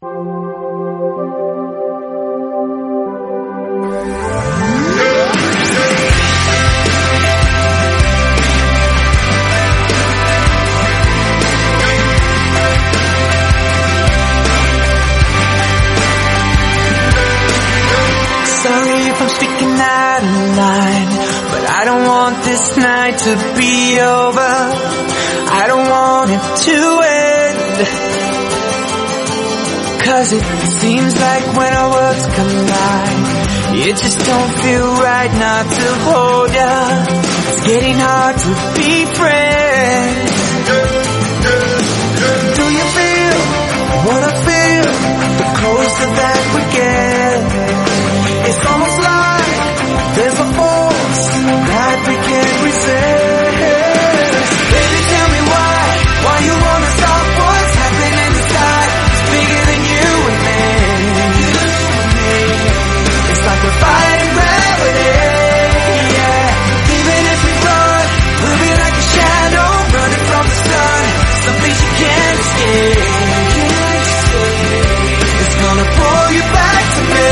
Sorry if I'm speaking out of line, but I don't want this night to be over. I don't want it to end, 'cause it seems like when our worlds collide, it just don't feel right not to hold ya. It's getting hard to be friends. Do you feel what I feel? The closer that we get, it's almost like there's a force that we can't resist. Baby, tell me why you wanna stop what's happening inside? It's bigger than you and me. It's like we're fighting gravity, yeah. Even if we run, we'll be like a shadow running from the sun. Something you can't escape. It's gonna pull you back to me.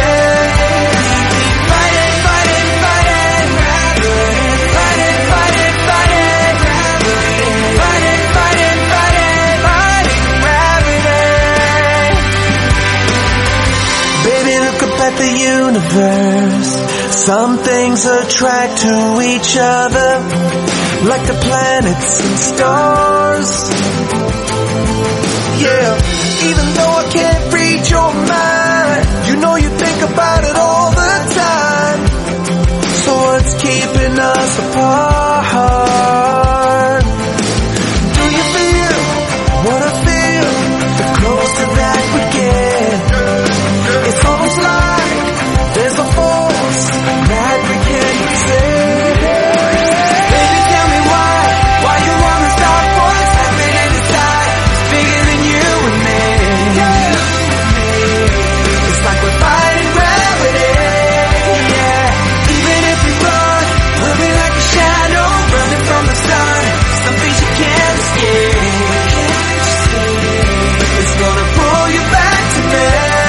At the universe, some things attract to each other, like the planets and stars. Yeah, even though I can't read your mind, you know you think about it all the time. So what's keeping us apart? Do you feel what I feel? The closer that we get, it's almost like there's a force that we can't resist. Baby, tell me why you wanna stop what's happening inside? It's bigger than you and me. It's like we're fighting gravity, yeah. Even if we run, we'll be like a shadow running from the sun. Something you can't escape. It's gonna pull you back to me.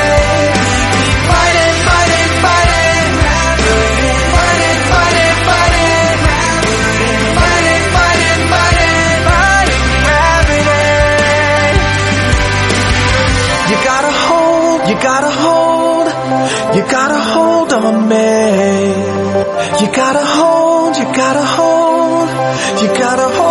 You gotta hold on me. You gotta hold, you gotta hold, you gotta hold.